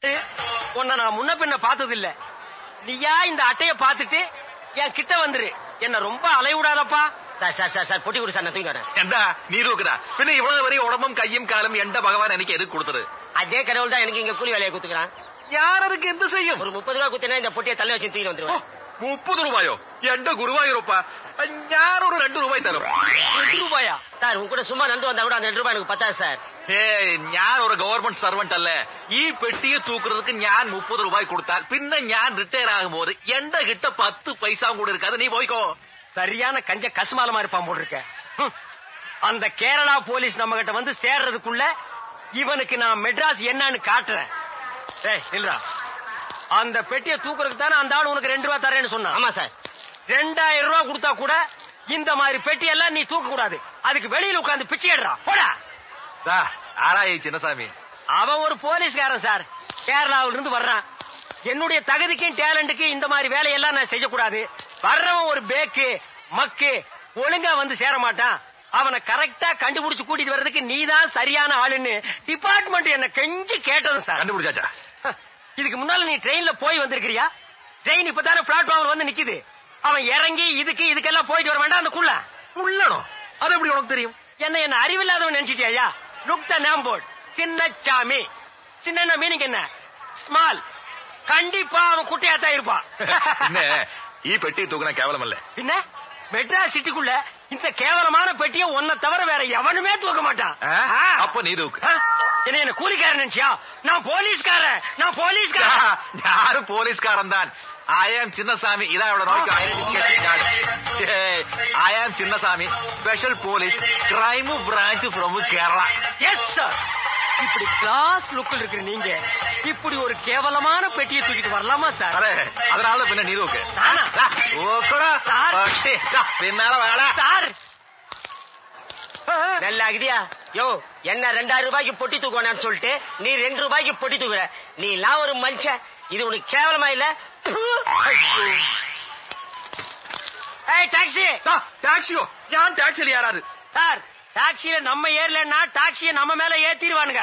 உன்னை நான் முன்ன பின்ன பார்த்தது இல்ல. நீயா இந்த அட்டைய பார்த்துட்டு என் கிட்ட வந்துரு. என்ன ரொம்ப அலைவிடாதப்பா. சார் பொட்டி கொடு சார், நான் தூக்கி வரேன். എന്താ നീ നോക്കുതാ പിന്നെ ഇവളെ വരെ ഉടമ്പും കയ്യും കാലും എന്റെ ഭഗവാൻ എനിക്ക് എത് കൊടുത്തത്? அதே கடவுள் தான் எனக்கு இங்க கூலி வேலையை குத்துக்கிறான். ഞാനതൊക്കെ എന്ത് ചെയ്യും? ஒரு 30 ரூபா குத்தினா இந்த பொட்டியை தள்ள வச்சு தூக்கி வந்துருவேன். 30 രൂപയോ? എന്റെ ഗുരുവായൂരപ്പ, ഞാനൊരു 2 രൂപ തരും. 2 ரூபாயா? சார் உங்க கூட சும்மா நந்து வந்தா கூட அந்த 2 ரூபாய் எனக்கு பத்தாது சார். ഞാൻ ഒരു ഗവൺമെന്റ് സർവന്റ് അല്ലേ. ഈ പെട്ടിയെ തൂക്കുന്നதுக்கு ഞാൻ 30 രൂപ കൊടുത്താൽ പിന്നെ ഞാൻ റിട്ടയർ ആകുമ്പോൾ എന്റെ കിട്ട 10 പൈസയും കൂടെ இருக்காது. நீ போய்க்கோ. சரியான கஞ்ச கசுமாலமா இருப்பான் போல் இருக்க. அந்த கேரளா போலீஸ் நம்ம கிட்ட வந்து சேர்றதுக்குள்ள இவனுக்கு நான் மெட்ராஸ் என்னன்னு காட்டுறேன். இல்லடா, அந்த பெட்டியை தூக்குறதுக்கு தானே அந்த ஆள் உனக்கு 2 ரூபா தரேன்னு சொன்னான். ஆமா சார். 2000 ரூபா கொடுத்தா கூட இந்த மாதிரி பெட்டி எல்லாம் நீ தூக்க கூடாது. அதுக்கு வெளியில உட்கார்ந்து பிச்சை எடுறா போடா. ஆராய் சின்னசாமி, அவன் ஒரு போலீஸ்காரன் சார், கேரளாவில இருந்து வர்றான். என்னுடைய தகுதிக்கும் டேலண்ட்டுக்கு இந்த மாதிரி வேலையெல்லாம் நான் செய்யக்கூடாது. வர்றவன் ஒரு பேக்கு மக்கு ஒழுங்கா வந்து சேர மாட்டான். அவனை கரெக்டா கண்டுபிடிச்சு கூட்டிட்டு வர்றதுக்கு நீதான் சரியான ஆளுன்னு டிபார்ட்மெண்ட் என்ன கெஞ்சி கேட்டது சார். கண்டுபிடிச்சாச்சா? இதுக்கு முன்னால நீ ட்ரெயின்ல போய் வந்திருக்கிறியா? ட்ரெயின் இப்பதானே பிளாட்ஃபார்ம்ல வந்து நிக்குது. அவன் இறங்கி இதுக்கெல்லாம் போயிட்டு வர வேண்டாம். அந்த உள்ளணும். அது எப்படி உனக்கு தெரியும்? என்ன அறிவில்லாதவன் நினைச்சிட்டியா? Look the name board. Chinnasamy. சின்ன மீனிங் என்ன? ஸ்மால். கண்டிப்பா அவன் குட்டையாத்தான் இருப்பான். ஈ பெட்டி தூக்குனா கேவலம் இல்ல. பின்ன மெட்ராஸ் சிட்டிக்குள்ள இந்த கேவலமான பெட்டியை ஒன்ன தவிர வேற எவனுமே தூக்க மாட்டான். அப்ப நீ தூக்கு. என்ன கூலிக்காரன் நினைச்சியா? நான் போலீஸ்காரன். யாரும் போலீஸ்காரன் தான். I am Chinnasamy. இதான் இவளோட நோய்க்கு identification card. I am Chinnasamy, special police, crime branch from Kerala. Yes sir. இப்படி கிளாஸ் லுக்கில் இருக்கிற நீங்க இப்படி ஒரு கேவலமான பெட்டியை தூக்கிட்டு வரலாமா சார்? அதனால பின்ன நீ தூக்கு. பின்னால வேலை சார். நல்லா ஆகுதியா? யோ, என்ன 2000 ரூபாய்க்கு பொட்டி தூக்குவானு சொல்லிட்டு நீ 2 ரூபாய்க்கு பொட்டி தூக்குற. நீ எல்லாம் ஒரு மனுஷன். இது உனக்கு கேவலமா இல்ல? டாக்ஸி. டாக்ஸியோ? யான் டாக்ஸில யாராரு சார்? டாக்ஸில நம்ம ஏறலன்னா டாக்ஸியை நம்ம மேல ஏத்திடுவானுங்க.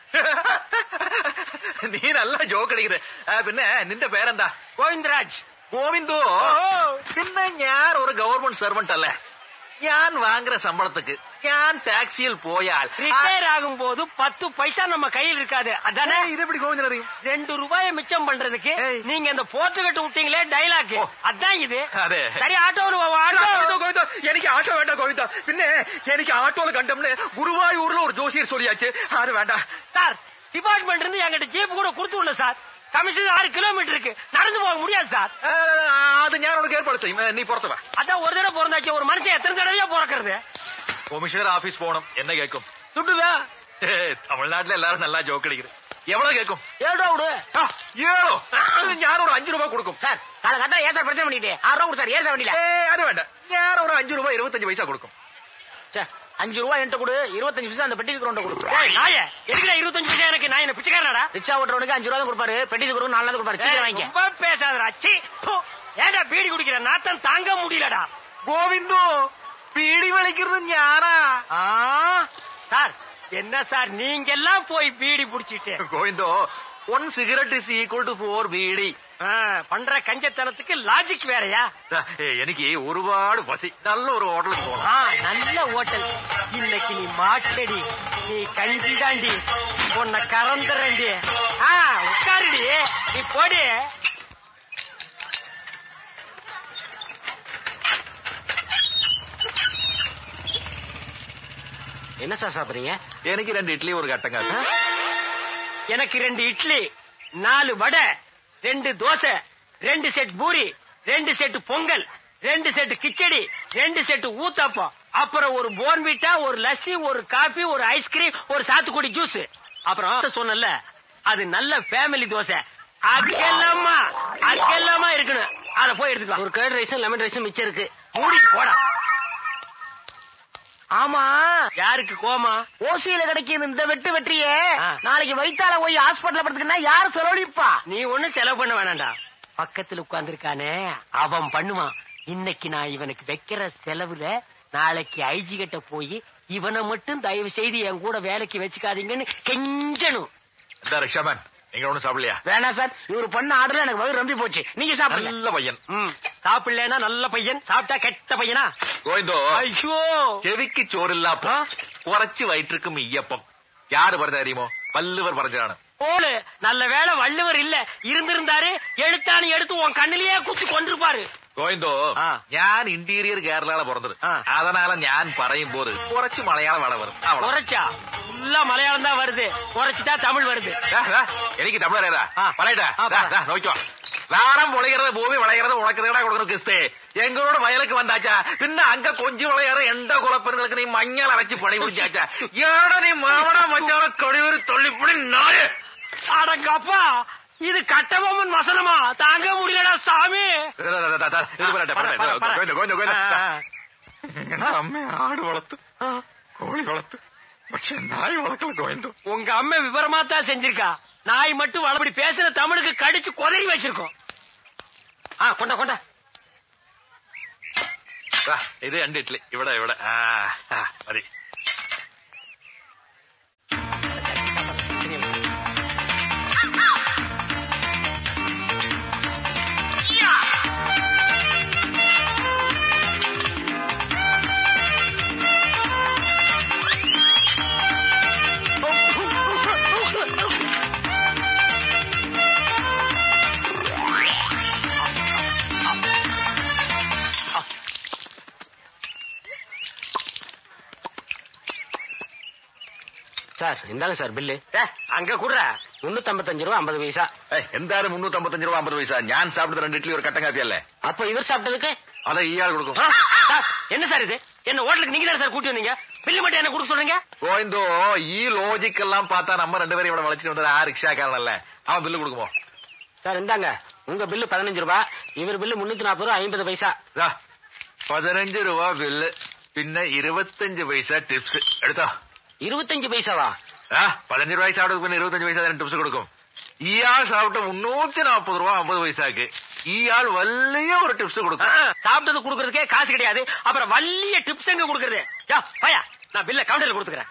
നീ നല്ല ജോക്ക് അടിക്കുന്നത്. പിന്നെ നിന്റെ പേരെന്താ? ഗോവിന്ദരാജ്. ഗോവിന്ദോ? പിന്നെ ഞാൻ ഒരു ഗവൺമെന്റ് സെർവന്റ് അല്ലേ. ഞാൻ വാങ്ങുற சம்பளத்துக்கு நான் டாக்ஸியில் போயால் ரிட்டையர் ஆகும் போது 10 பைசா நம்ம கையில் இருக்காது. அதானே? இது எப்படி கோவிந்தன் அறியும்? 2 ரூபாயை மிச்சம் பண்றதுக்கு நீங்க இந்த போர்த்து கட்டு விட்டீங்களே டைலாக், அதான் இது. சரி, ஆட்டோல கோவிந்தா. எனக்கு ஆட்டோ வேண்டாம் கோவிந்தா. பின்ன எனக்கு ஆட்டோல கண்டோம்னு குருவாயூர்ல ஒரு ஜோசியர் சொல்லியாச்சு. அது வேண்டாம் சார். டிபார்ட்மெண்ட் இருந்து என்கிட்ட ஜீப் கூட கொடுத்து விடல சார். கமிஷன் 6 கிலோமீட்டருக்கு நடந்து போக முடியாது சார். அது ഞാൻ உனக்கு ஏற்பாடு செய்யும். நீ புறத்து வா. அதான் ஒரு தடவை பிறந்தாச்சு. ஒரு மனுஷன் எத்தனை தடவையா பிறக்கிறது? கமிஷனர் ஆபீஸ் போகணும். என்ன கேட்கும்? துட்டுதா? தமிழ்நாட்டுல எல்லாரும் நல்லா ஜோக் அடிக்கிறது. எவ்வளவு கேட்கும்? 7 ரூபா விடு. 7? ഞാൻ ஒரு 5 ரூபாய் கொடுக்கும் சார். காலகட்டா ஏன் சார் பிரச்சனை பண்ணிட்டு 6 ரூபா கொடு சார். ஏன் சார் வண்டியில? அது வேண்டாம். ഞാൻ ஒரு 5 ரூபாய் 25 பைசா கொடுக்கும். 5 ரூபாய் என்கிட்ட கொடு. 25 பைசா அந்த பெட்டிக்கு கொண்டு கொடு. நாயே, எதுக்குடா 25 பைசா எனக்கு? நான் என்ன பிச்சைக்காரனாடா? ரிக்ஷா ஓட்டுறவனுக்கு 5 ரூபா தான் கொடுப்பாரு. பெட்டிக்கு கொடு 4 நாள் கொடுப்பாரு. சீக்கிரம் வாங்கிக்க. ரொம்ப பேசாதடா. சி, ஏன்டா பீடி குடிக்கிற? நாத்தம் தாங்க முடியலடா. கோவிந்தோ, பீடி வலிக்கிறது ஞானா? சார், என்ன சார் நீங்க எல்லாம் போய் பீடி புடிச்சிட்டு? கோவிந்தோ, 1 cigarette is equal to 4 beedi. பண்ற கஞ்சத்தனத்துக்கு லாஜிக் வேறயா? எனக்கு ஒருபாடு பசி. நல்ல ஒரு ஹோட்டலுக்கு போகணும். நல்ல ஹோட்டல். இன்னைக்கு நீ மாட்டடி, நீ கஞ்சி தாண்டி, உன்னை கறந்துறண்டி. உட்காருடி, நீ போடி. என்ன சார் சாப்பிடுறீங்க? எனக்கு 2 இட்லி ஒரு கட்டங்க. எனக்கு 2 idli, 4 vada, 2 dosa, 2 set puri, 2 set pongal, 2 set khichdi, 2 set uttapam, அப்புறம் ஒரு போர்ன்விட்டா, ஒரு லஸ்ஸி, ஒரு காபி, ஒரு ஐஸ்கிரீம், ஒரு சாத்துக்குடி ஜூஸ். அப்புறம் சொன்னல, அது நல்ல ஃபேமிலி தோசை. அக்கெல்லாமா இருக்கணும். அத போய் எடுத்துக்கலாம். ஒரு கர்ட் ரைஸும் லெமன் ரைஸும் மிச்சம் இருக்கு. மூடிட்டு போடா. ஆமா, யாருக்கு கோமா? ஓசியில கிடைக்கும் இந்த வெற்றியே நாளைக்கு வயித்தால போய் ஹாஸ்பிடல்ல படுத்துக்கினா யாரு செலவழிப்பா? நீ ஒண்ணு செலவு பண்ண வேணாண்டா. பக்கத்துல உட்கார்ந்து இருக்கானே அவன் பண்ணுவான். இன்னைக்கு நான் இவனுக்கு வைக்கிற செலவுல நாளைக்கு ஐஜி கிட்ட போய் இவனை மட்டும் தயவு செய்து என் கூட வேலைக்கு வச்சுக்காதீங்கன்னு கெஞ்சணும். ரிக்ஷாமேன், நீங்க ஒண்ணும் சாப்பிடலையா? வேணாம் சார், இவரு பண்ண ஆர்டர்ல எனக்கு வயிறு ரொம்பி போச்சு. நீங்க சாப்பிடல. நல்ல பையன். சாப்பிடலன்னா நல்ல பையன், சாப்பிட்டா கெட்ட பையனா? கோவிந்தோ, ஐயோ, செவிக்கு சோறு இல்லாப்ப குறைச்சு வயிற்றுக்கும் ஈயப்பம். யாரு പറഞ്ഞ അറിയുമോ? வள்ளுவர் പറഞ്ഞതാണ്. போலு, நல்ல வேளை வள்ளுவர் இல்ல, இருந்திருந்தாரு எழுத்தாணி எடுத்து உன் கண்ணிலேயே குத்தி கொண்டிருப்பாரு. கோவிந்தோ, ഞാൻ ഇന്റീരിയർ കേരള பிறந்தது. அதனால ഞാൻ പറയുമ്പോൾ കുറച്ച് മലയാളം വട വരും. குறைச்சா ஃபுல்லா மலையாளம் தான் வருது, குறைச்சிட்டா தமிழ் வருது. എനിക്ക് തമിഴ് അറിയാതാ? പറയട്ടാ, നോക്കിக்கோ. வாரம் விளைகிறது பூமி விளைகிறது உனக்கு தேடா கொடுக்கணும் கிறிஸ்து. எங்களோட வயலுக்கு வந்தாச்சா, பின்ன அங்க கொஞ்சம் விளையாற எந்த குழப்பங்களுக்கு நீ மஞ்சள் அரைச்சு பணி குடிச்சாச்சா? ஏட நீ மாவட மஞ்சால கழிவுறு தொல்லிப்படி நாயே. அடங்கப்பா, இது கட்டபொம்மன் வசனமா? தாங்க முடியலடா சாமி. அம்மே ஆடு வளர்த்து கோழி வளர்த்து, പക്ഷെ நாய் வளர்க்கல கோவிந்தோ. உங்க அம்மா விவரமா தான் செஞ்சிருக்கா. நாய் மட்டும் வளபடி பேசுற தமிழுக்கு கடிச்சு கொதறி வச்சிருக்கோம். கொண்ட கொண்ட ഇത് 2 ഇഡ്ഡലി. ഇവിടെ ഇവിടെ മതി. சார் இந்தாங்க சார் பில்லு. அங்க கூட 355 ரூபா 50 பைசா. എന്തായാലും 355 രൂപ 50 പൈസ. ഞാൻ സാപ്പിട്ടത് 2 ഇഡ്ഡലി ഒരു കട്ടൻ കാപ്പി അല്ലേ? அப்ப இவர் சாப்பிட்டதுக்கு அதை ஈயாள் கொடுக்கும். என்ன சார் இது? என்ன ஹோட்டலுக்கு நீங்க தான் சார் கூட்டி வந்தீங்க, பில்லு மட்டும் என்ன கொடுக்க சொல்றீங்க? கோவிந்தோ, ഈ ലോജിക് എല്ലാം பார்த்தா நம்ம 2 பேரும் ഇവിടെ വിളിച്ചിട്ട് വന്നത് ആ ரிக்ஷாக்காரனல்ல. அவன் பில்லு கொடுக்குமோ? சார் இந்தாங்க உங்க பில்லு 15 ரூபா, இவர் பில்லு 340 ரூபா 50 பைசா. 15 രൂപ ബില്ല്, പിന്നെ 25 പൈസ ടിപ്സ്. എടുത്തോ. 25 பைசாவா? 15 രൂപയ്ക്ക് സാப்பிட்டு പിന്നെ 25 പൈസ ടിപ്സ് കൊടുക്കും. ഇയാൾ സാப்பிட்டு 340 ரூபா 50 பைசாக்கு இயாள் வல்லிய ஒரு டிப்ஸ் கொடுக்கும். சாப்பிட்டது கொடுக்கறதுக்கே காசு கிடையாது, அப்புறம் வல்லிய டிப்ஸ் எங்க கொடுக்கறது? பையா, நான் பில்ல கவுண்டர்ல கொடுத்துக்கிறேன்.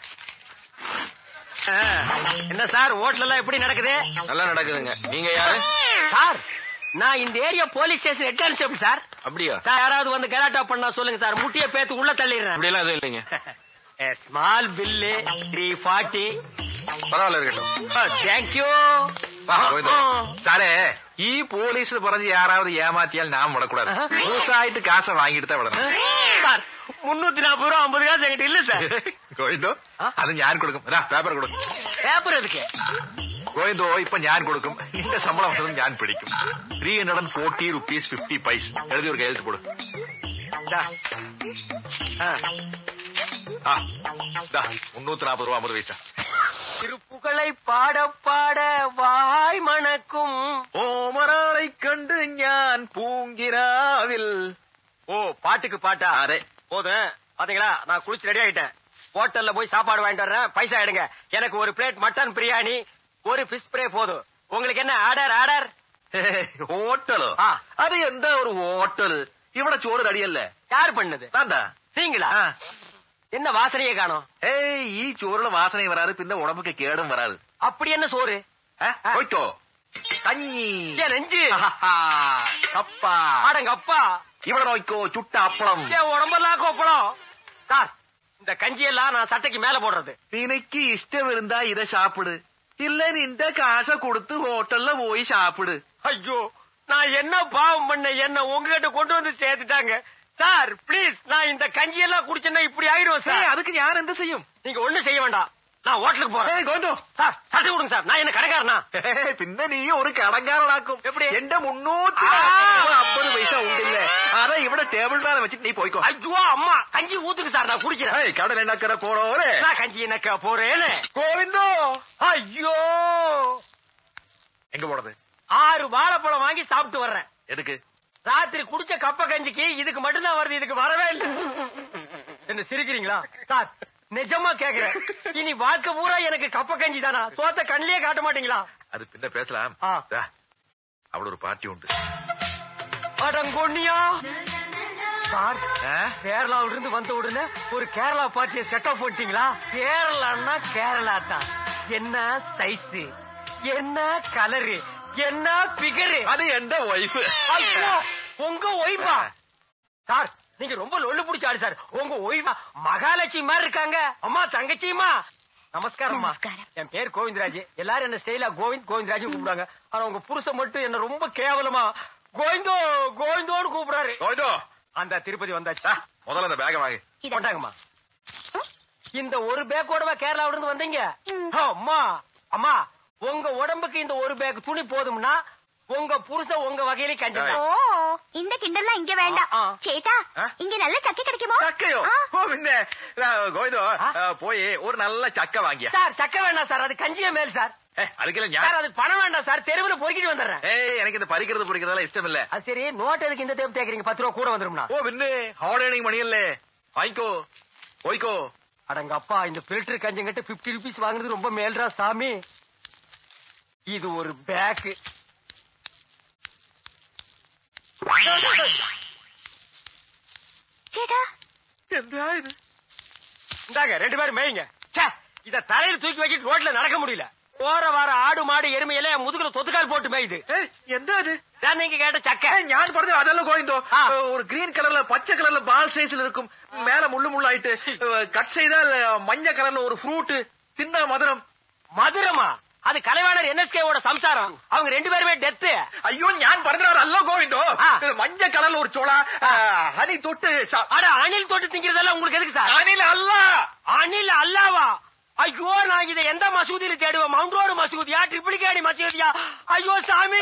என்ன சார், ஹோட்டல் எல்லாம் எப்படி நடக்குது? நல்லா நடக்குதுங்க. நீங்க யாரு? சார், நான் இந்த area police station head constable sir. அப்படியா சார்? யாராவது வந்து கலாட்டா பண்ணா சொல்லுங்க சார், முட்டிய பேத்து உள்ள தள்ளிடுறேன். அப்படியெல்லாம் எதுவும் இல்லைங்க. Small bill 340. பரவாயில்ல, இருக்கட்டும். தேங்க்யூ സാറേ, ഈ പോലീസ് പറഞ്ഞ് யாராவது ஏமாத்தியால் நான் விடக்கூடாது. லூசாயிட்டு காசை வாங்கிட்டு தான் விடணும். சார் 340 ரூபா 50 காசு என்கிட்ட இல்ல சார். கோவிந்தோ, அது ഞാൻ കൊടുക്കും. പേപ്പർ കൊടുക്കും. பேப்பர் எதுக்கு? கோவிந்தோ, இப்ப ഞാൻ കൊടുക്കും. இந்த சம்பளம் வந்ததும் ഞാൻ പിടിക്കും. 340 rupees 50 പൈസ எழுதி ஒரு கையெழுத்து போடு. 340 ரூபா 50 பைசா. திருப்புகளை பாட பாட வாய் மணக்கும் ஓமராளை கண்டு ஞான் பூங்கிராவில். பாட்டுக்கு பாட்டா? அரே போதும். பாத்தீங்களா, நான் குளிச்சு ரெடி ஆயிட்டேன். ஹோட்டல்ல போய் சாப்பாடு வாங்கிட்டு வர்றேன், பைசா எடுங்க. எனக்கு ஒரு பிளேட் மட்டன் பிரியாணி, ஒரு ஃபிஷ் ஃப்ரை போதும். உங்களுக்கு என்ன ஆர்டர்? ஆர்டர் ஹோட்டலோ? அது எந்த ஒரு ஹோட்டல்? இவட சோறு ரெடியல்ல. யாரு பண்ணது? நீங்களா? என்ன வாசனையே காணோம்? ഈ ചോറിന് വാസനയും വരാറ്, പിന്നെ ഉടമ്പുക്ക് കേടും വരാറ്. அப்படி என்ன சோறு? போய்ட்டோ. കഞ്ഞി, நெஞ்சு, கப்பா. அடங்கப்பா, ഇവിടെ നോക്കோ, ചുട്ട அப்பளம். உடம்பெல்லாம் கொப்பளம். சார், இந்த கஞ்சியெல்லாம் நான் சட்டைக்கு மேல போடுறது. നിനക്ക് ഇഷ്ടം இருந்தா இத சாப்பிடு, இல்ல இந்த காசை கொடுத்து ஹோட்டல்ல போய் சாப்பிடு. ஐயோ, நான் என்ன பாவம் பண்ண, என்ன உங்ககிட்ட கொண்டு வந்து சேர்த்துட்டாங்க. சார் பிளீஸ், நான் இந்த கஞ்சியெல்லாம் குடிச்சேன்னா இப்படி ஆயிடுவோம் சார். அதுக்கு ஞான் என்ன செய்யும்? நீங்க ஒண்ணும் செய்ய வேண்டாம், நான் ஹோட்டலுக்கு போறேன். சார் சட்டை கொடுங்க சார், நான் என்ன கடைக்காரனா? പിന്നെ നീ ഒരു കടങ്കാരനാക്കും. எப்படி? എന്റെ 350 പൈസ ഉണ്ടില്ലേ, അതാ ഇവിടെ ടേബിൾ മേലെ വെച്ചിട്ട് നീ പോയിക്കോ. ஐயோ அம்மா, கஞ்சி ஊத்துக்கு சார், நான் குடிக்கிறேன். கடல் என்னக்கிற போறோரே, நான் கஞ்சி என்னக்க போறேன்னு. கோவிந்தோ, ஐயோ, எங்க போறது? 6 வாழைப்பழம் வாங்கி சாப்பிட்டு வர்றேன். எதுக்கு? ராத்திரி குடிச்ச கப்ப கஞ்சிக்கு இதுக்கு மட்டும்தான் வருது, இதுக்கு வரவே இல்லை. என்ன சிரிக்கிறீங்களா சார்? நிஜமா கேக்குறேன், இனி வாழ்க்கை பூரா எனக்கு கப்ப கஞ்சி தானா? சோத்த கண்ணிலே காட்ட மாட்டீங்களா? அது பின்ன பேசலாம். அவள ஒரு பார்ட்டி உண்டு. அடங்கொன்னியா சார், கேரளாவில இருந்து வந்த உடனே ஒரு கேரளா பார்ட்டியை செட் ஆஃப் பண்ணிட்டீங்களா? கேரளான்னா கேரளா தான். என்ன சைஸ், என்ன கலரு, என்ன பிகரு. அது எந்த ஒய்ஃப். ஐயோ, உங்க ஒய்ஃபா? சார் நீங்க ரொம்ப லொல்லு பிடிச்சாரு சார். உங்க ஒய்ஃபா மகாலட்சுமி மாதிரி இருக்காங்க. அம்மா தங்கச்சிமா நமஸ்காரம்மா. என் பேர் கோவிந்தராஜ். எல்லாரும் என்ன ஸ்டைலா கோவிந்தராஜ் கூப்பிடுறாங்க. ஆனா உங்க புருஷன் மட்டும் என்ன ரொம்ப கேவலமா கோவிந்தோன்னு கூப்பிடுறாரு. கோவிந்தோ, அந்த திருப்பதி வந்தாச்சா? முதல்ல அந்த பேக வாங்கி கொண்டாங்கம்மா. இந்த ஒரு பேக்கோடவா கேரளாவில இருந்து வந்தீங்க? அம்மா அம்மா, உங்க உடம்புக்கு இந்த ஒரு பேக் துணி போதும்னா உங்க புருஷன் உங்க வகையில கஞ்சி. இந்த கிண்டல்லாம் இங்க வேண்டாம். சேட்டா, இங்க நல்ல சக்கை கிடைக்குமோ? சக்கையோ? கோவிந்தோ, போய் ஒரு நல்ல சக்கை வாங்கியா. சார் சக்கை வேண்டாம் சார், அது கஞ்சிய மேல் சார். அதுக்கு அதுக்கு பணம் வேண்டாம் சார், தெருவில் பொறுக்கிட்டு வந்துடுறேன். எனக்கு இந்த பறிக்கிறது பொறிக்கிறதெல்லாம் இஷ்டம் இல்ல. அது சரி, நோட் எதுக்கு இந்த தேவை தேக்கிறீங்க? 10 ரூபா கூட வந்துரும்னா. ஓ பின்ன ஹாலிடேனிங் மணி இல்ல, வாங்கிக்கோ போய்க்கோ. அடங்க அப்பா, இந்த பில்டர் கஞ்சங்கிட்ட 50 ரூபீஸ் வாங்குறது ரொம்ப மேல்ரா சாமி. இது ஒரு பேக். சேட்டா, இந்தாங்க 2 பேரும் மேய்ங்க. இத தலையில தூக்கி வச்சுட்டு ரோட்ல நடக்க முடியல. போற வார ஆடு மாடு எருமையில முதுகுல தொத்துக்கால் போட்டு மேயுது. எந்த அது? நீங்க கேட்ட சக்கை. ஞான் படுது அதெல்லாம் கோவிந்தோ. ஒரு கிரீன் கலர்ல பச்சை கலர்ல பால் சைஸ்ல இருக்கும், மேல முள்ளு முள்ளு ஆயிட்டு கட் செய்தால் மஞ்சள் கலர்ல ஒரு ஃப்ரூட், தின்ன மதுரம். மதுரமா? அது கலைவாணர் NSKவோட சம்சாரம். அவங்க 2 பேருமே டெத்து. ஐயோ, ஞான் படுத்துறாரு அல்ல கோவிந்தோ. மஞ்சள் கலர்ல ஒரு சோளா, ஹனி தொட்டு. அணில் தொட்டு திங்கிறதெல்லாம் உங்களுக்கு எதுக்கு சார்? அணில் அல்ல. அணில் அல்லாவா? ஐயோ, நான் இதை எந்த மசூதியில தேடுவேன்? மவுண்ட் ரோடு மசூதியா, ட்ரிபிளிகேணி மசூதியா? ஐயோ சாமி,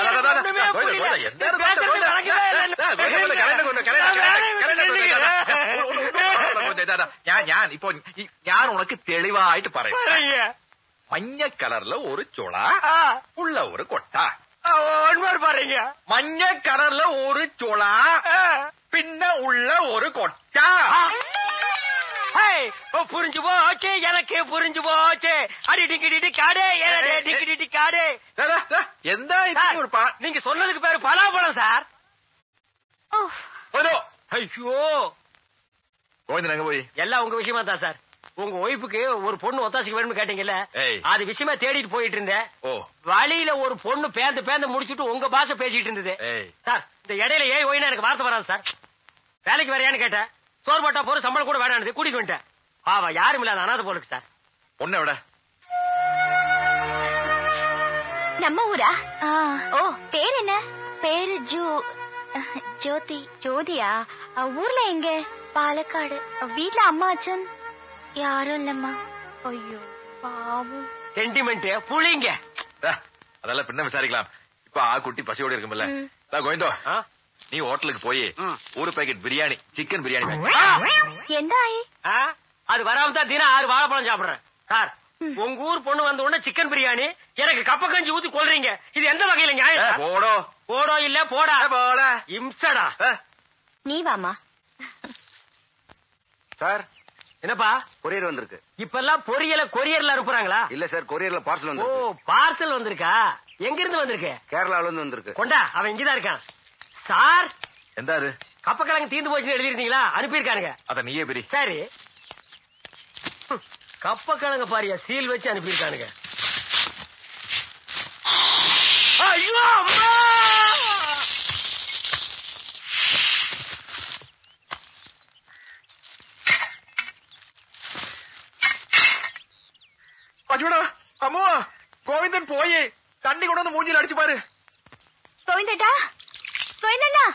இப்போ ஞான் உனக்கு தெளிவாயிட்டு பாருங்க. மஞ்ச கலர்ல ஒரு சோளா, உள்ள ஒரு கொட்டா. பாருங்க, மஞ்ச கலர்ல ஒரு சோளா, பின்ன உள்ள ஒரு கொட்டா. புரிஞ்சு போச்சு, எனக்கு புரிஞ்சு போச்சு. அடி டிக்கி காடு, டிக்கி காடு. எந்த நீங்க சொன்னதுக்கு பேரு பலாப்பழம் சார். ஐயோ, கோவிந்தன் போய் எல்லாம் உங்க விஷயமா தான் சார். உங்க ஒய்ஃபுக்கு ஒரு பொண்ணு ஒத்தாசிக்கு வேணும்னு கேட்டீங்கல்ல, அது விஷயமா தேடிட்டு போயிட்டு இருந்தேன். வழியில ஒரு பொண்ணு பேந்து முடிச்சுட்டு உங்க பாஷை பேசிட்டு இருந்தது சார். இந்த இடையில ஒய்னா எனக்கு வார்த்தை வராது சார். வேலைக்கு வரையான்னு கேட்டேன். சோறு போட்டா போற, சம்பளம் கூட வேணானது, கூட்டிட்டு வந்துட்டேன். ஆவா, யாரும் இல்லாத அனாதை போலுக்கு சார். பொண்ணை விட நம்ம ஊரா? ஓ, பேர் என்ன? பேரு ஜோதி. ஜோதியா? ஊர்ல எங்க? பாலக்காடு. வீட்ல அம்மா அச்சன் யாரும் இல்லம்மா. ஐயோ பாவம். சென்டிமெண்ட் புளிங்க. அதெல்லாம் பின்ன விசாரிக்கலாம். இப்ப குட்டி பசியோட இருக்கும்ல. கோவிந்தோ, நீ ஹோட்டலுக்கு போய் ஒரு பேக்கெட் பிரியாணி, சிக்கன் பிரியாணி. எந்த ஆயி? அது வராம தான் தினம் 6 வாழைப்பழம் சாப்பிடுறேன் சார். உங்க ஊர் பொண்ணு வந்த உடனே சிக்கன் பிரியாணி, எனக்கு கப்ப கஞ்சி ஊத்தி கொள்றீங்க. இது எந்த வகையில நியாயம்? போடோ இல்ல போடா போட இம்சடா. நீ வாமா சார். என்னப்பா? கொரியர் வந்திருக்கு. இப்பெல்லாம் பொரியல கொரியர்ல அனுப்புறாங்களா? இல்ல சார், கொரியர்ல பார்சல் வந்து. ஓ, பார்சல் வந்திருக்கா? எங்க இருந்து வந்திருக்கு? கேரளால இருந்து வந்திருக்கு. கொண்டா, அவன் இங்கதான் இருக்கான் சார். எந்த அது? கப்பக்கிழங்கு தீர்ந்து போச்சுன்னு எழுதிருந்தீங்களா? அனுப்பியிருக்கானுங்க. அத நீயே பிரி. சரி, கப்பக்கிழங்கு பாரியா சீல் வச்சு அனுப்பியிருக்கானுங்க. ஐயோ அம்மா! அஜோடா அம்மா, கோவிந்தன் போய் தண்ணி கொண்டு வந்து மூஞ்சில அடிச்சு பாரு. கோவிந்தா, கோவிந்தண்ணா.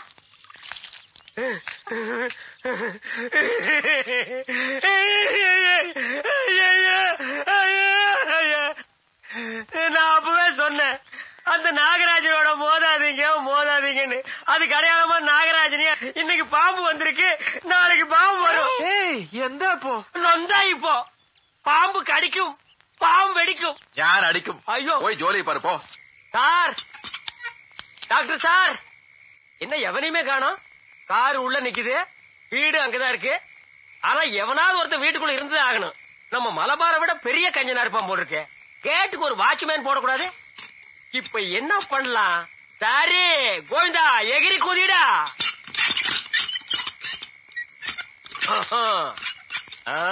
நான் அப்பவே சொன்னேன், அந்த நாகராஜனோட மோதாதீங்கன்னு. அதுக்கு அடையாளமா நாகராஜனியா இன்னைக்கு பாம்பு வந்திருக்கு, நாளைக்கு பாம்பு வரும். எந்த அப்போ நொந்தா இப்போ பாம்பு கடிக்கும், பாம்பு வெடிக்கும். யார் அடிக்கும்? ஐயோ, போய் ஜோலி பாரு போ. சார், டாக்டர் சார், என்ன எவனையுமே காணோம்? காரு உள்ள நிக்குது, வீடு அங்கதான் இருக்கு. ஆனா எவனாவது ஒருத்தர் வீட்டுக்குள்ள இருந்தே ஆகணும். நம்ம மலபாரை விட பெரிய கஞ்சனா இருப்பான் போல் இருக்கு. கேட்டுக்கு ஒரு வாட்ச்மேன் போடக்கூடாது? இப்ப என்ன பண்ணலாம்? சரி கோவிந்தா, எகிரி குதிடா.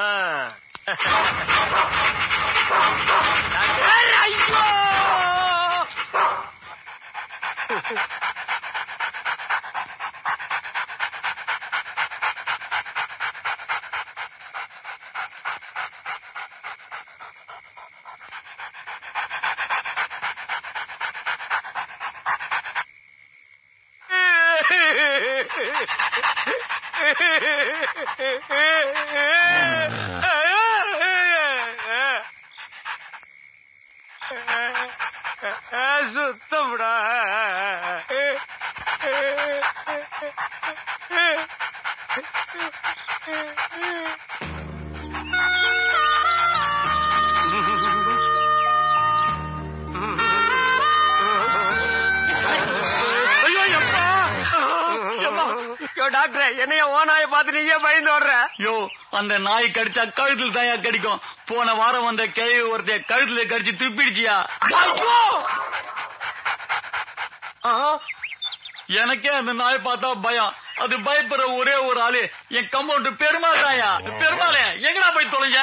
ஐயோ சுத்தம்டா. டாக்டர் என்னைய ஓநாய பார்த்து நீயே பயந்து வர்ற? யோ, அந்த நாய் கடிச்சா கழுத்துல தாயா கடிக்கும். போன வாரம் வந்த கிழவி ஒருத்தைய கழுத்துல கடிச்சு துப்பிடுச்சியா. எனக்கே அந்த நாய் பார்த்தா பயம். அது பயப்படுற ஒரே ஒரு ஆளு என் கம்பவுண்டர் பெருமாள் தாயா. பெருமாளே, எங்கடா போய் தொலைஞ்ச?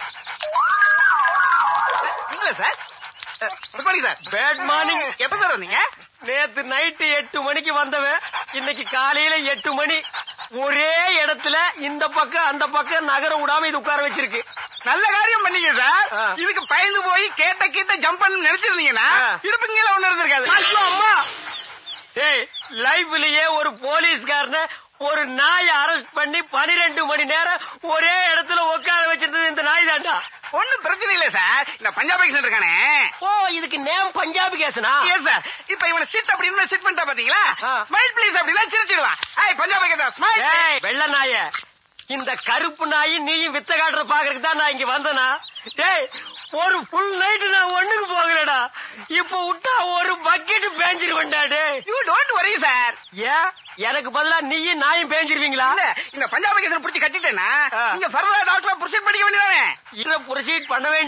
Sir bad morning. எப்ப சார் வந்தீங்க? நேத்து நைட்டு 8 மணிக்கு வந்தவன் இன்னைக்கு காலையில 8 மணி. ஒரே இடத்துல இந்த பக்கம் அந்த பக்கம் நகர விடாம இது உட்கார வச்சிருக்கு. நல்ல காரியம் பண்ணீங்க சார். இதுக்கு பயந்து போய் கேட்ட ஜம்ப் பண்ணு நினைச்சிருந்தீங்கன்னா இடுப்புங்கள ஒண்ணு இருந்திருக்காது. அம்மா, ஏய், லைஃப்லயே ஒரு போலீஸ்காரன ஒரு நாய் அரெஸ்ட் பண்ணி 12 மணி நேரம் ஒரே இடத்துல உட்கார வச்சிருந்தது இந்த நாய் தாண்டா. ஒன்னும் பிரச்சனை இல்ல சார். இந்த பஞ்சாபி கேஸ் இருக்கானே. ஓ, இதுக்கு நேம் பஞ்சாபி கேஸ்னா? Yes sir. இப்ப இவனை சிட் அப்படின்னு சிட் பண்ணிட்டா பாத்தீங்களா? ஸ்மைல் ப்ளீஸ் அப்படினா சிரிச்சிடுவான். ஏய், பஞ்சாபி கேஸ் ஸ்மைல். ஏய், வெள்ள நாயே, இந்த கருப்பு நாய் நீயும் வித்த காட்டுற பாக்குறதுக்கு தான் நான் இங்க வந்தனா? டேய், ஒரு ஃபுல் நைட் நான் ஒண்ணுக்கு போகலடா. இப்ப விட்டா ஒரு பக்கெட் பேஞ்சிருவேன்டா. டேய், யூ டோன்ட் வரி சார். ஏன் எனக்கு பதிலா நீயும் நாயும் பேஞ்சிருவீங்களா? இந்த பஞ்சாபி கேஸ் புடிச்சு கட்டிட்டேன்னா நீங்க ஃபர்தர் டாக்டர் ப்ரொசீட் பண்ணிக்க வேண்டியதானே? இத ப்ரொசீட் பண்ண வேண்டிய